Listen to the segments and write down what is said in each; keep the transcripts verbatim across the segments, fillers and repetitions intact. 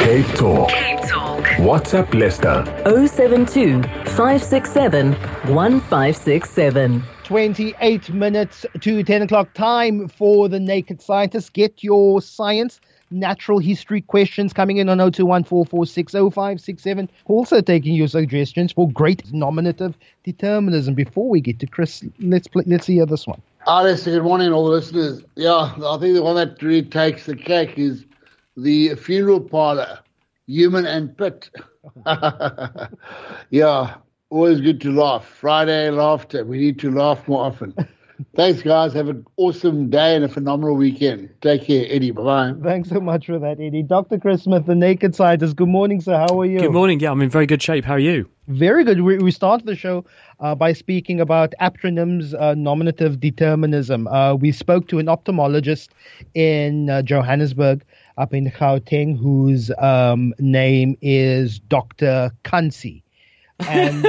Cape Talk. Cape Talk. WhatsApp Leicester. oh seven two, five six seven, one five six seven. twenty-eight minutes to ten o'clock, time for the Naked Scientist. Get your science, natural history questions coming in on oh two one four four six oh five six seven. Also taking your suggestions for great nominative determinism. Before we get to Chris, let's play, let's hear this one. Alice, good morning, all the listeners. Yeah, I think the one that really takes the cake is the funeral parlor, human and pit. Yeah, always good to laugh. Friday laughter. We need to laugh more often. Thanks, guys. Have an awesome day and a phenomenal weekend. Take care, Eddie. Bye-bye. Thanks so much for that, Eddie. Doctor Chris Smith, the Naked Scientist. Good morning, sir. How are you? Good morning. Yeah, I'm in very good shape. How are you? Very good. We, we started the show uh, by speaking about Aptronim's uh, nominative determinism. Uh, we spoke to an ophthalmologist in uh, Johannesburg, up in Gauteng, whose um, name is Doctor Kansi. And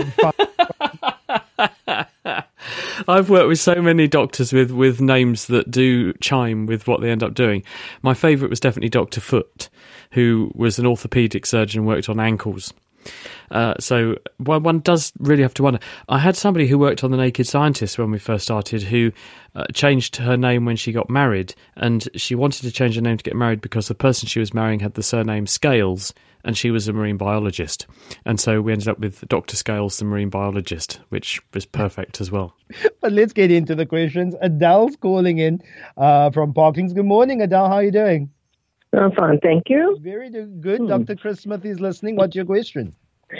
I've worked with so many doctors with, with names that do chime with what they end up doing. My favourite was definitely Doctor Foot, who was an orthopaedic surgeon and worked on ankles. Uh, so one, one does really have to wonder. I had somebody who worked on The Naked Scientist when we first started who uh, changed her name when she got married, and she wanted to change her name to get married because the person she was marrying had the surname Scales, and she was a marine biologist. And so we ended up with Doctor Scales, the marine biologist, which was perfect as well. But let's get into the questions. Adele's calling in uh, from Parklands. Good morning, Adele. How are you doing? I'm fine, thank you. Very good. Hmm. Doctor Chris Smith is listening. What's your question?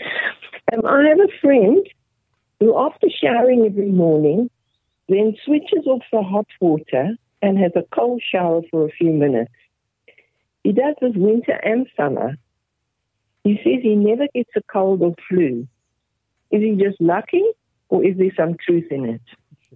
Um, I have a friend who, after showering every morning, then switches off the hot water and has a cold shower for a few minutes. He does this winter and summer. He says he never gets a cold or flu. Is he just lucky, or is there some truth in it?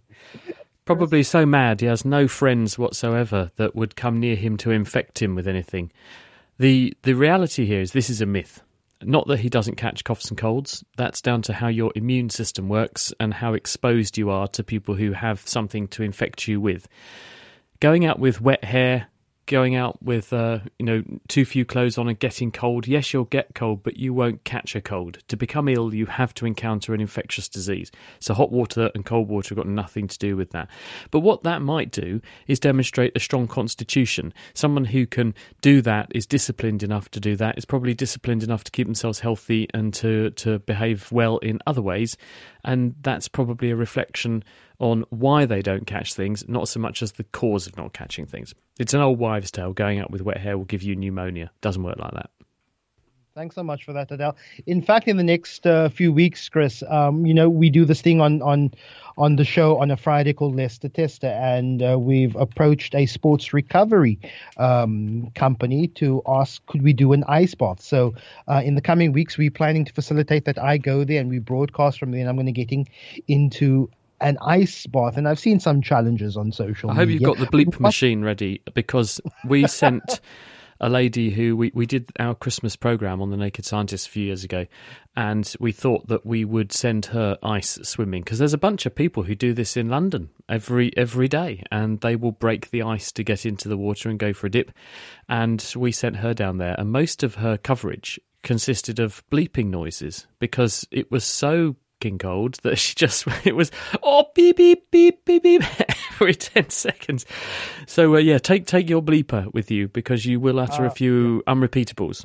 Probably so mad he has no friends whatsoever that would come near him to infect him with anything. The the reality here is this is a myth. Not that he doesn't catch coughs and colds. That's down to how your immune system works and how exposed you are to people who have something to infect you with. Going out with wet hair, going out with uh, you know too few clothes on and getting cold, yes, you'll get cold, but you won't catch a cold. To become ill, you have to encounter an infectious disease. So hot water and cold water have got nothing to do with that. But what that might do is demonstrate a strong constitution. Someone who can do that, is disciplined enough to do that, is probably disciplined enough to keep themselves healthy and to, to behave well in other ways. And that's probably a reflection on why they don't catch things, not so much as the cause of not catching things. It's an old wives' tale. Going out with wet hair will give you pneumonia. Doesn't work like that. Thanks so much for that, Adele. In fact, in the next uh, few weeks, Chris, um, you know, we do this thing on on on the show on a Friday called Leicester Tester, and uh, we've approached a sports recovery um, company to ask, could we do an ice bath? So uh, in the coming weeks, we're planning to facilitate that. I go there and we broadcast from there, and I'm going to get in, into an ice bath, and I've seen some challenges on social media. I hope you've got the bleep machine ready, because we sent a lady who we, we did our Christmas programme on The Naked Scientist a few years ago, and we thought that we would send her ice swimming, because there's a bunch of people who do this in London every every day, and they will break the ice to get into the water and go for a dip, and we sent her down there, and most of her coverage consisted of bleeping noises, because it was so cold that she just it was oh beep beep beep beep beep every ten seconds. So uh, yeah, take take your bleeper with you, because you will utter uh, a few yeah. unrepeatables.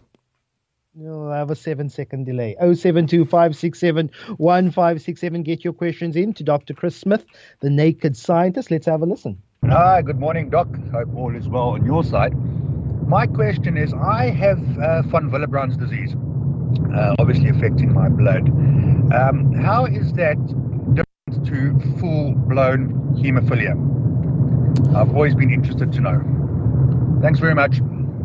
You'll have a seven second delay. oh seven two five six seven one five six seven. Get your questions in to Doctor Chris Smith, the Naked Scientist. Let's have a listen. Hi, good morning, Doc. Hope all is well on your side. My question is, I have uh, von Willebrand's disease, uh, obviously affecting my blood. Um, how is that different to full-blown haemophilia? I've always been interested to know. Thanks very much.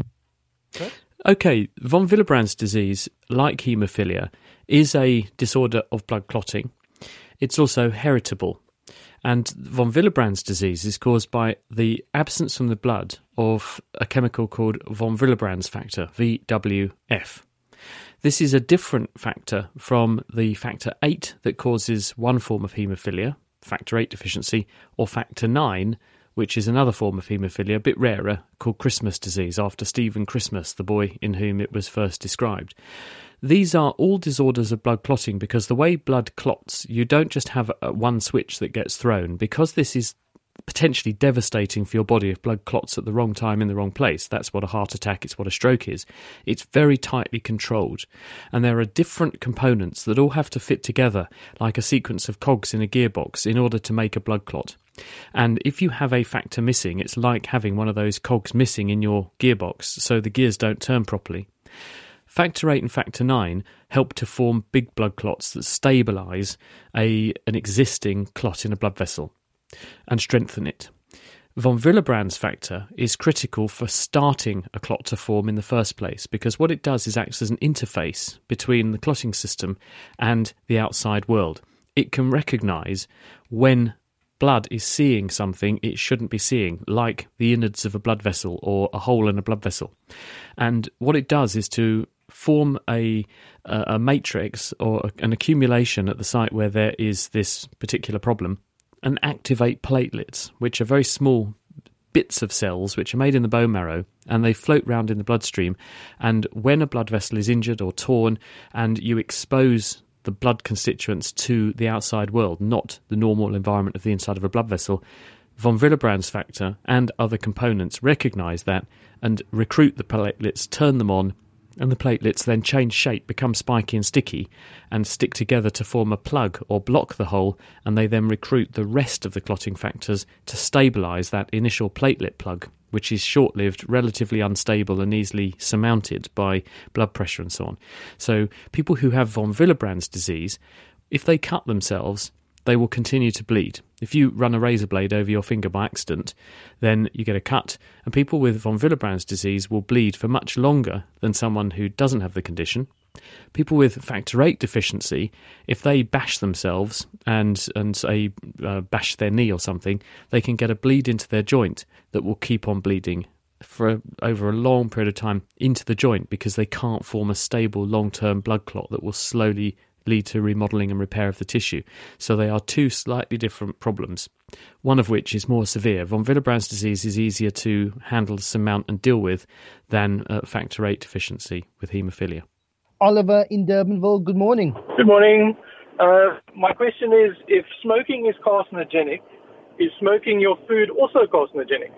Okay, von Willebrand's disease, like haemophilia, is a disorder of blood clotting. It's also heritable. And von Willebrand's disease is caused by the absence from the blood of a chemical called von Willebrand's factor, V W F. This is a different factor from the factor eight that causes one form of haemophilia, factor eight deficiency, or factor nine, which is another form of haemophilia, a bit rarer, called Christmas disease, after Stephen Christmas, the boy in whom it was first described. These are all disorders of blood clotting because the way blood clots, you don't just have a, one switch that gets thrown. Because this is potentially devastating for your body if blood clots at the wrong time in the wrong place. That's what a heart attack, it's what a stroke is. It's very tightly controlled. And there are different components that all have to fit together like a sequence of cogs in a gearbox in order to make a blood clot. And if you have a factor missing, it's like having one of those cogs missing in your gearbox, so the gears don't turn properly. Factor eight and factor nine help to form big blood clots that stabilise a an existing clot in a blood vessel and strengthen it. Von Willebrand's factor is critical for starting a clot to form in the first place, because what it does is acts as an interface between the clotting system and the outside world. It can recognise when blood is seeing something it shouldn't be seeing, like the innards of a blood vessel or a hole in a blood vessel. And what it does is to form a a matrix or an accumulation at the site where there is this particular problem and activate platelets, which are very small bits of cells which are made in the bone marrow, and they float round in the bloodstream. And when a blood vessel is injured or torn and you expose the blood constituents to the outside world, not the normal environment of the inside of a blood vessel, von Willebrand's factor and other components recognise that and recruit the platelets, turn them on, and the platelets then change shape, become spiky and sticky, and stick together to form a plug or block the hole, and they then recruit the rest of the clotting factors to stabilise that initial platelet plug, which is short-lived, relatively unstable and easily surmounted by blood pressure and so on. So people who have von Willebrand's disease, if they cut themselves, they will continue to bleed. If you run a razor blade over your finger by accident, then you get a cut, and people with von Willebrand's disease will bleed for much longer than someone who doesn't have the condition. People with factor eight deficiency, if they bash themselves and, and say, uh, bash their knee or something, they can get a bleed into their joint that will keep on bleeding for over a long period of time into the joint because they can't form a stable long-term blood clot that will slowly lead to remodelling and repair of the tissue. So they are two slightly different problems, one of which is more severe. Von Willebrand's disease is easier to handle, surmount and deal with than uh, factor eight deficiency with haemophilia. Oliver in Durbanville, good morning. Good morning. Uh, my question is, if smoking is carcinogenic, is smoking your food also carcinogenic?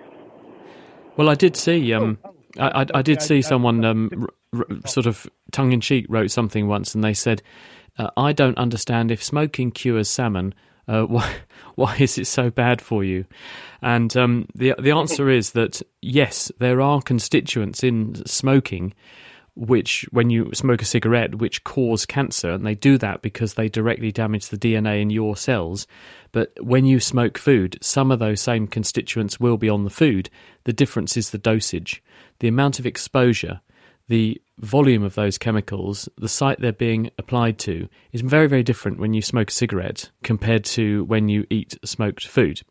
Well, I did see, um, I, I, I did see someone um, r- r- sort of tongue-in-cheek wrote something once, and they said, Uh, I don't understand if smoking cures salmon. Uh, why, why is it so bad for you? And um, the the answer is that yes, there are constituents in smoking which, when you smoke a cigarette, which cause cancer, and they do that because they directly damage the D N A in your cells. But when you smoke food, some of those same constituents will be on the food. The difference is the dosage, the amount of exposure, the volume of those chemicals, the site they're being applied to, is very, very different when you smoke a cigarette compared to when you eat smoked food.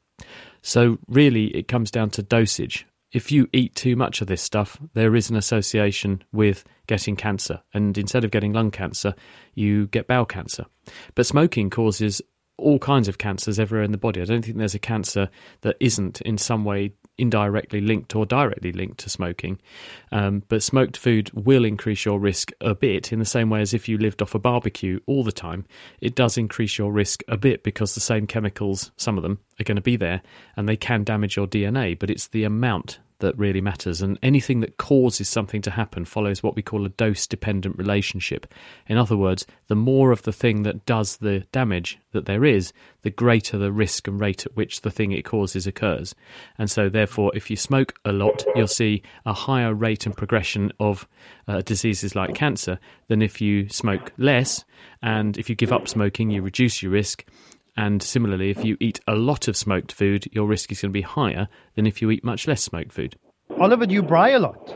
So really, it comes down to dosage. If you eat too much of this stuff, there is an association with getting cancer. And instead of getting lung cancer, you get bowel cancer. But smoking causes all kinds of cancers everywhere in the body. I don't think there's a cancer that isn't in some way indirectly linked or directly linked to smoking. Um, but smoked food will increase your risk a bit, in the same way as if you lived off a barbecue all the time. It does increase your risk a bit because the same chemicals, some of them, are going to be there and they can damage your D N A, but it's the amount that really matters. And anything that causes something to happen follows what we call a dose-dependent relationship. In other words, the more of the thing that does the damage that there is, the greater the risk and rate at which the thing it causes occurs. And so therefore, if you smoke a lot, you'll see a higher rate and progression of uh, diseases like cancer than if you smoke less. And if you give up smoking, you reduce your risk. And similarly, if you eat a lot of smoked food, your risk is going to be higher than if you eat much less smoked food. Oliver, do you braai a lot?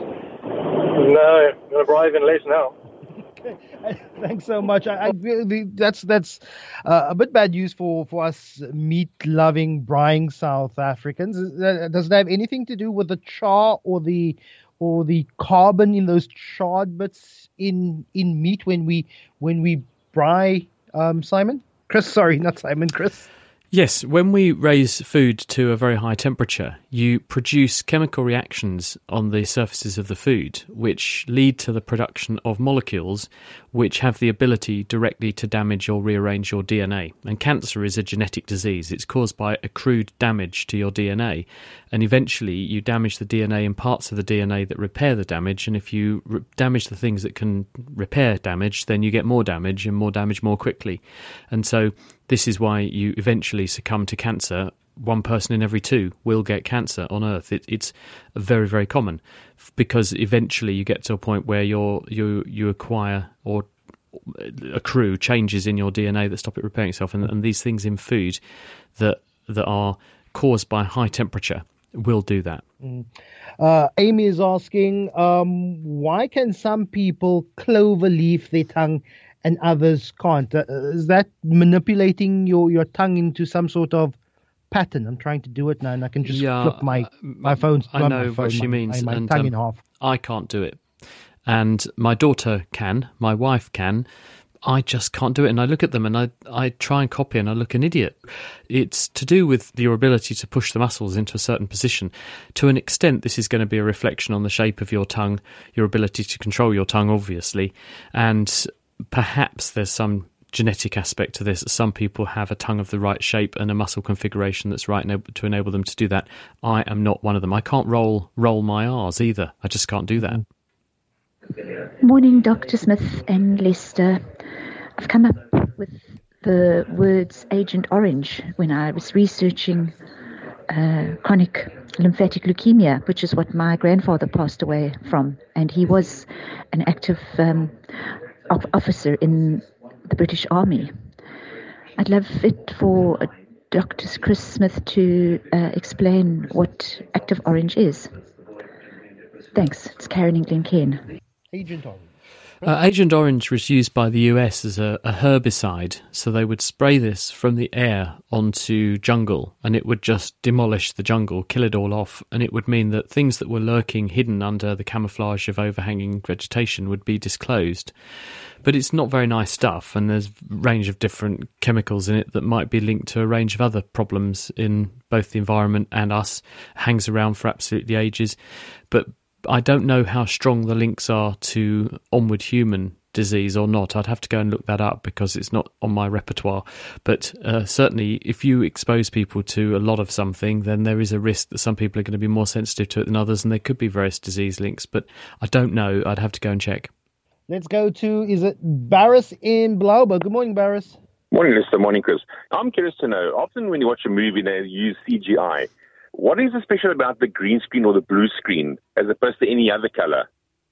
No, I'm going to braai even less now. Okay. Thanks so much. I, I really, that's that's uh, a bit bad news for, for us meat-loving, braaiing South Africans. Does it have anything to do with the char or the or the carbon in those charred bits in in meat when we when we braai, um, Simon? Chris, sorry, not Simon, Chris. Yes, when we raise food to a very high temperature, you produce chemical reactions on the surfaces of the food, which lead to the production of molecules which have the ability directly to damage or rearrange your D N A. And cancer is a genetic disease. It's caused by accrued damage to your D N A. And eventually you damage the D N A and parts of the D N A that repair the damage. And if you re- damage the things that can repair damage, then you get more damage and more damage more quickly. And so this is why you eventually succumb to cancer. One person in every two will get cancer on Earth. It, it's very, very common because eventually you get to a point where you're, you you acquire or accrue changes in your D N A that stop it repairing itself. And, and these things in food that that are caused by high temperature will do that. Mm. Uh, Amy is asking, um, why can some people clover leaf their tongue and others can't? Uh, is that manipulating your, your tongue into some sort of pattern? I'm trying to do it now, and I can just yeah, flip my my phone. I know my phone, what she my, means. My, my and, tongue um, in half. I can't do it, and my daughter can. My wife can. I just can't do it, and I look at them and I I try and copy, and I look an idiot. It's to do with your ability to push the muscles into a certain position. To an extent, this is going to be a reflection on the shape of your tongue, your ability to control your tongue, obviously, and perhaps there's some genetic aspect to this. Some people have a tongue of the right shape and a muscle configuration that's right to enable them to do that. I am not one of them. I can't roll roll my R's either. I just can't do that. Morning, Doctor Smith and Lester. I've come up with the words Agent Orange when I was researching uh, chronic lymphatic leukemia, which is what my grandfather passed away from. And he was an active um, officer in the British Army. I'd love it for uh, Doctor Chris Smith to uh, explain what Active Orange is. Thanks. It's Karen in Glencairn. Agent Orange. Uh, Agent Orange was used by the U S as a, a herbicide, so they would spray this from the air onto jungle, and it would just demolish the jungle, kill it all off, and it would mean that things that were lurking hidden under the camouflage of overhanging vegetation would be disclosed. But it's not very nice stuff, and there's a range of different chemicals in it that might be linked to a range of other problems in both the environment and us. It hangs around for absolutely ages, but I don't know how strong the links are to onward human disease or not. I'd have to go and look that up because it's not on my repertoire. But uh, certainly, if you expose people to a lot of something, then there is a risk that some people are going to be more sensitive to it than others, and there could be various disease links. But I don't know. I'd have to go and check. Let's go to, is it Barris in Blauber? Good morning, Barris. Morning, Lester. Morning, Chris. I'm curious to know, often when you watch a movie, they use C G I. What is special about the green screen or the blue screen as opposed to any other color?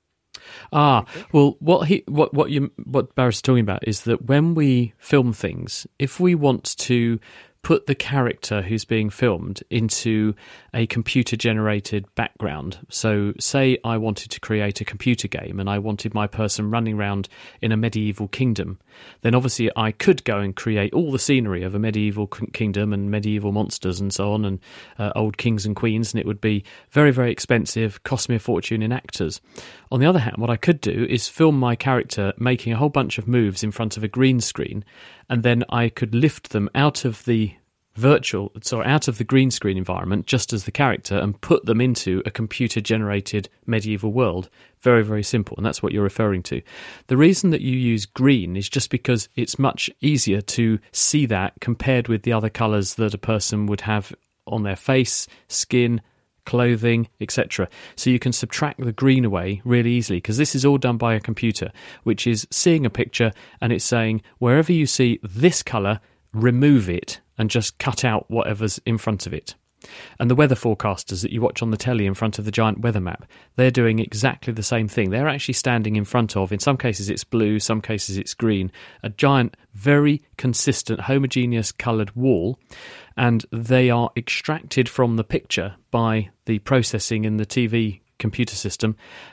Ah, well, what he, what what you, what Barry's talking about is that when we film things, if we want to put the character who's being filmed into a computer-generated background. So say I wanted to create a computer game and I wanted my person running around in a medieval kingdom, then obviously I could go and create all the scenery of a medieval kingdom and medieval monsters and so on and uh, old kings and queens, and it would be very, very expensive, cost me a fortune in actors. On the other hand, what I could do is film my character making a whole bunch of moves in front of a green screen, and then I could lift them out of the virtual, so out of the green screen environment, just as the character, and put them into a computer-generated medieval world. Very, very simple, and that's what you're referring to. The reason that you use green is just because it's much easier to see that compared with the other colours that a person would have on their face, skin, clothing, et cetera. So you can subtract the green away really easily, because this is all done by a computer, which is seeing a picture and it's saying, wherever you see this colour, remove it and just cut out whatever's in front of it. And the weather forecasters that you watch on the telly in front of the giant weather map, they're doing exactly the same thing. They're actually standing in front of, in some cases it's blue, some cases it's green, a giant, very consistent, homogeneous coloured wall, and they are extracted from the picture by the processing in the T V computer system,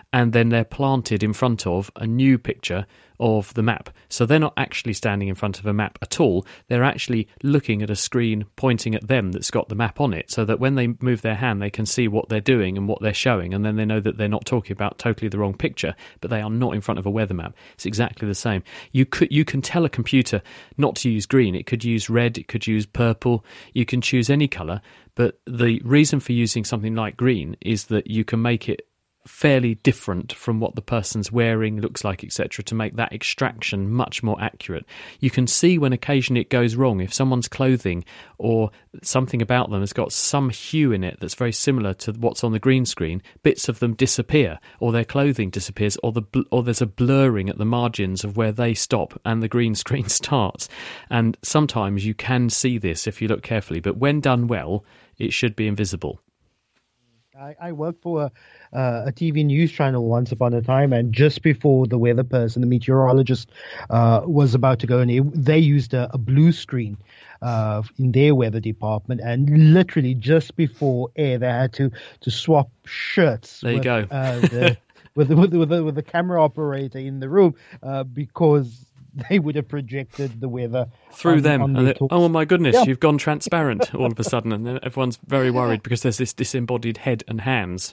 and then they're planted in front of a new picture of the map. So they're not actually standing in front of a map at all. They're actually looking at a screen pointing at them that's got the map on it, so that when they move their hand, they can see what they're doing and what they're showing, and then they know that they're not talking about totally the wrong picture, but they are not in front of a weather map. It's exactly the same. You could you can tell a computer not to use green. It could use red, it could use purple. You can choose any colour, but the reason for using something like green is that you can make it fairly different from what the person's wearing, looks like, et cetera, to make that extraction much more accurate. You can see when occasionally it goes wrong. If someone's clothing or something about them has got some hue in it that's very similar to what's on the green screen, bits of them disappear, or their clothing disappears, or the bl- or there's a blurring at the margins of where they stop and the green screen starts. And sometimes you can see this if you look carefully, but when done well, it should be invisible. I, I worked for a, uh, a T V news channel once upon a time, and just before the weather person, the meteorologist, uh, was about to go, and they, they used a, a blue screen uh, in their weather department, and literally just before air, they had to, to swap shirts. There you with, go. uh, the, with, with, with, the, with the camera operator in the room uh, because they would have projected the weather through on, them. on And they, talks. oh my goodness, Yeah. you've gone transparent all of a sudden, and then everyone's very worried because there's this disembodied head and hands.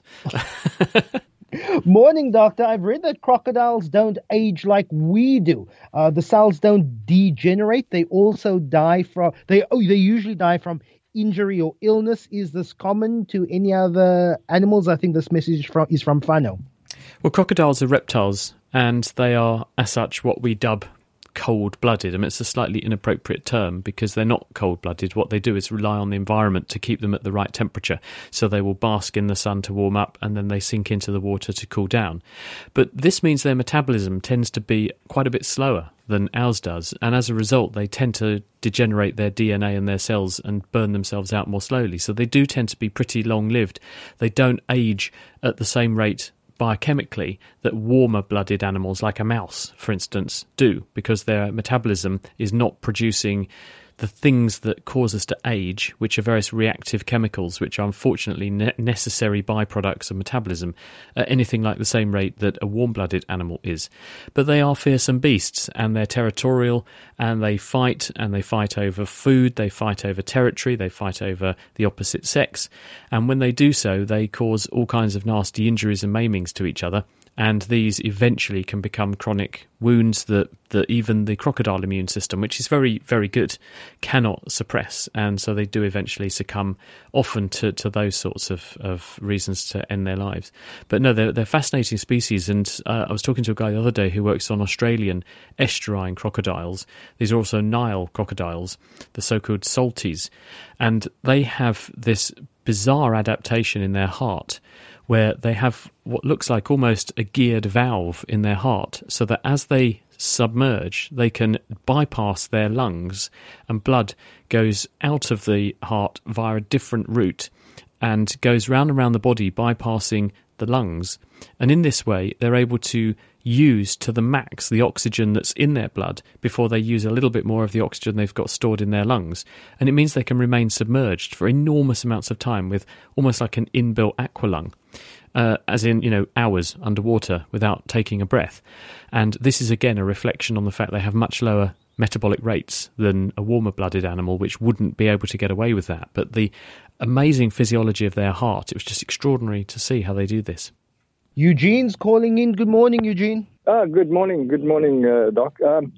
Morning, doctor. I've read that crocodiles don't age like we do. Uh, the cells don't degenerate. They also die from. They oh, they usually die from injury or illness. Is this common to any other animals? I think this message from is from Fano. Well, crocodiles are reptiles, and they are, as such, what we dub cold-blooded. I mean, it's a slightly inappropriate term because they're not cold-blooded. What they do is rely on the environment to keep them at the right temperature. So they will bask in the sun to warm up, and then they sink into the water to cool down. But this means their metabolism tends to be quite a bit slower than ours does, and as a result they tend to degenerate their D N A and their cells and burn themselves out more slowly. So they do tend to be pretty long-lived. They don't age at the same rate biochemically that warmer-blooded animals like a mouse, for instance, do, because their metabolism is not producing the things that cause us to age, which are various reactive chemicals, which are unfortunately ne- necessary byproducts of metabolism, at anything like the same rate that a warm-blooded animal is. But they are fearsome beasts, and they're territorial, and they fight, and they fight over food, they fight over territory, they fight over the opposite sex, and when they do so, they cause all kinds of nasty injuries and maimings to each other. And these eventually can become chronic wounds that, that even the crocodile immune system, which is very, very good, cannot suppress. And so they do eventually succumb often to, to those sorts of, of reasons to end their lives. But no, they're, they're fascinating species. And uh, I was talking to a guy the other day who works on Australian estuarine crocodiles. These are also Nile crocodiles, the so-called salties. And they have this bizarre adaptation in their heart where they have what looks like almost a geared valve in their heart, so that as they submerge, they can bypass their lungs, and blood goes out of the heart via a different route and goes round and round the body, bypassing the lungs. And in this way, they're able to use to the max the oxygen that's in their blood before they use a little bit more of the oxygen they've got stored in their lungs. And it means they can remain submerged for enormous amounts of time with almost like an inbuilt aqualung. Uh, as in, you know, hours underwater without taking a breath. And this is, again, a reflection on the fact they have much lower metabolic rates than a warmer-blooded animal, which wouldn't be able to get away with that. But the amazing physiology of their heart, it was just extraordinary to see how they do this. Eugene's calling in. Good morning, Eugene. Uh, good morning. Good morning, uh, Doc. Um,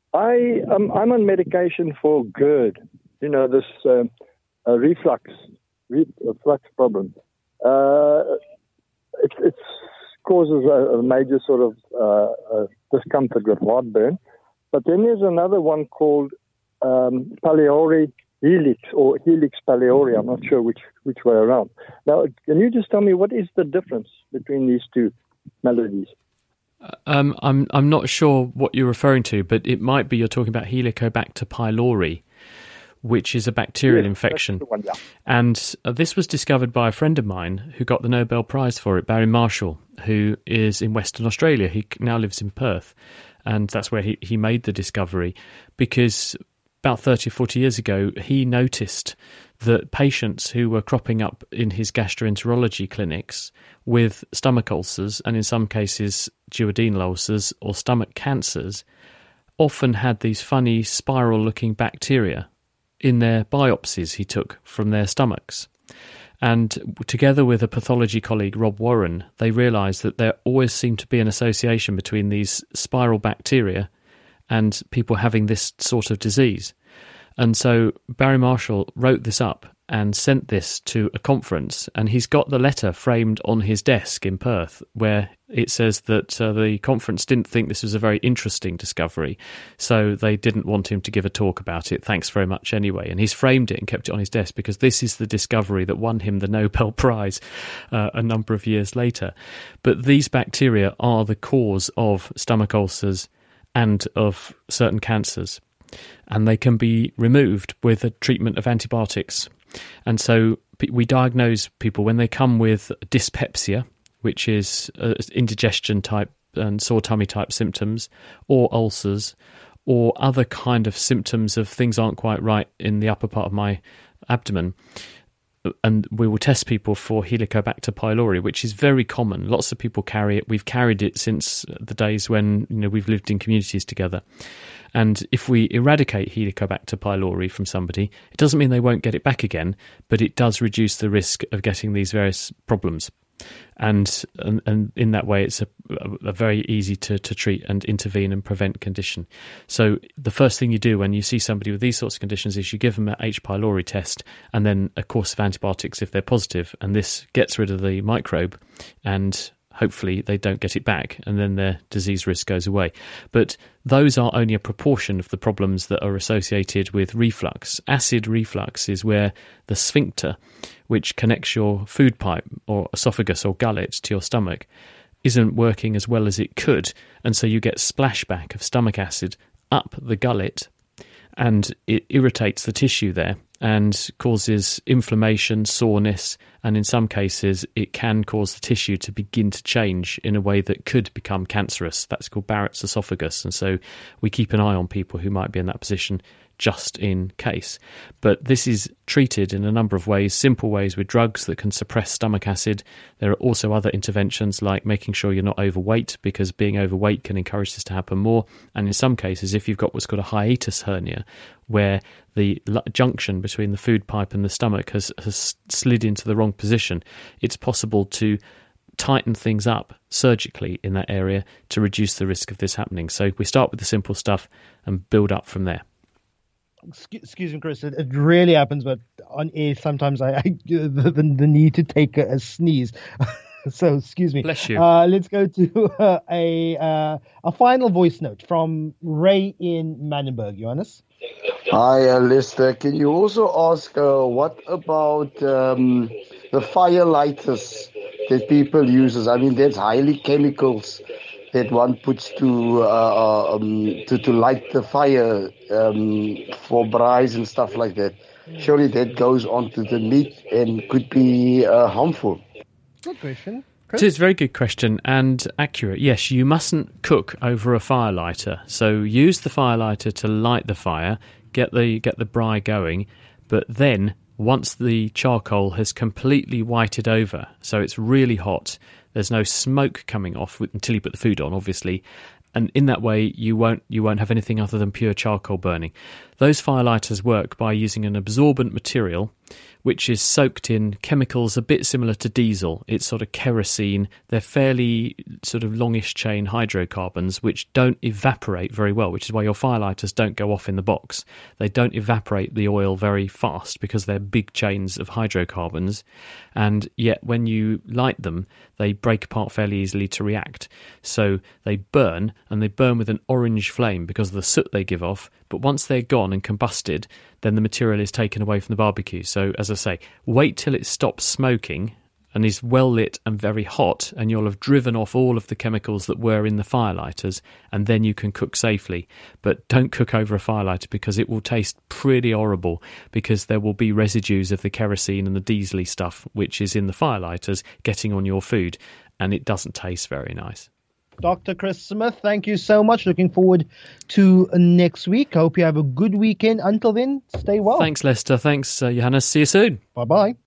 I, um, I'm on medication for GERD, you know, this uh, uh, reflux, reflux problem. Uh It, it causes a, a major sort of uh, uh, discomfort with heartburn. But then there's another one called um, Pylori Helix or Helix Pylori. I'm not sure which, which way around. Now, can you just tell me what is the difference between these two maladies? Um, I'm I'm not sure what you're referring to, but it might be you're talking about Helicobacter pylori, which is a bacterial yes, infection. One, yeah. And uh, this was discovered by a friend of mine who got the Nobel Prize for it, Barry Marshall, who is in Western Australia. He now lives in Perth, and that's where he, he made the discovery, because about thirty or forty years ago, he noticed that patients who were cropping up in his gastroenterology clinics with stomach ulcers, and in some cases duodenal ulcers or stomach cancers, often had these funny spiral-looking bacteria in their biopsies he took from their stomachs. And together with a pathology colleague, Rob Warren, they realised that there always seemed to be an association between these spiral bacteria and people having this sort of disease. And so Barry Marshall wrote this up and sent this to a conference, and he's got the letter framed on his desk in Perth where it says that uh, the conference didn't think this was a very interesting discovery, so they didn't want him to give a talk about it. Thanks very much anyway. And he's framed it and kept it on his desk because this is the discovery that won him the Nobel Prize uh, a number of years later. But these bacteria are the cause of stomach ulcers and of certain cancers, and they can be removed with a treatment of antibiotics. And so we diagnose people when they come with dyspepsia, which is uh, indigestion type and sore tummy type symptoms, or ulcers, or other kind of symptoms of things aren't quite right in the upper part of my abdomen. And we will test people for Helicobacter pylori, which is very common. Lots of people carry it. We've carried it since the days when, you know, we've lived in communities together. And if we eradicate Helicobacter pylori from somebody, it doesn't mean they won't get it back again, but it does reduce the risk of getting these various problems. And and, and in that way, it's a, a very easy to, to treat and intervene and prevent condition. So the first thing you do when you see somebody with these sorts of conditions is you give them an H. pylori test and then a course of antibiotics if they're positive, and this gets rid of the microbe and hopefully they don't get it back, and then their disease risk goes away. But those are only a proportion of the problems that are associated with reflux. Acid reflux is where the sphincter, which connects your food pipe or esophagus or gullet to your stomach, isn't working as well as it could, and so you get splashback of stomach acid up the gullet, and it irritates the tissue there and causes inflammation, soreness, and in some cases it can cause the tissue to begin to change in a way that could become cancerous. That's called Barrett's esophagus, and so we keep an eye on people who might be in that position just in case. But this is treated in a number of ways, simple ways with drugs that can suppress stomach acid. There are also other interventions like making sure you're not overweight, because being overweight can encourage this to happen more. And in some cases, if you've got what's called a hiatus hernia, where the junction between the food pipe and the stomach has, has slid into the wrong position, it's possible to tighten things up surgically in that area to reduce the risk of this happening. So we start with the simple stuff and build up from there. Excuse me, Chris. It, it really happens, but on air sometimes I, I the, the, the need to take a, a sneeze. So excuse me. Bless you. Uh, let's go to uh, a uh, a final voice note from Ray in Manenberg. Johannes. Hi, uh, Lester. Can you also ask uh, what about um, the fire lighters that people use? I mean, there's highly chemicals that one puts to uh, um, to to light the fire um, for braais and stuff like that. Surely that goes onto the meat and could be uh, harmful. Good question. It is a very good question and accurate. Yes, you mustn't cook over a fire lighter. So use the fire lighter to light the fire, get the get the braai going, but then once the charcoal has completely whited over, so it's really hot, there's no smoke coming off until you put the food on, obviously, and in that way you won't you won't have anything other than pure charcoal burning. Those fire lighters work by using an absorbent material which is soaked in chemicals a bit similar to diesel. It's sort of kerosene. They're fairly sort of longish chain hydrocarbons which don't evaporate very well, which is why your firelighters don't go off in the box. They don't evaporate the oil very fast because they're big chains of hydrocarbons, and yet when you light them, they break apart fairly easily to react. So they burn, and they burn with an orange flame because of the soot they give off, but once they're gone and combusted, then the material is taken away from the barbecue. So, as I say, wait till it stops smoking and is well lit and very hot, and you'll have driven off all of the chemicals that were in the firelighters, and then you can cook safely. But don't cook over a firelighter because it will taste pretty horrible, because there will be residues of the kerosene and the diesely stuff which is in the firelighters getting on your food, and it doesn't taste very nice. Doctor Chris Smith, thank you so much. Looking forward to next week. Hope you have a good weekend. Until then, stay well. Thanks, Lester. Thanks, uh, Johannes. See you soon. Bye-bye.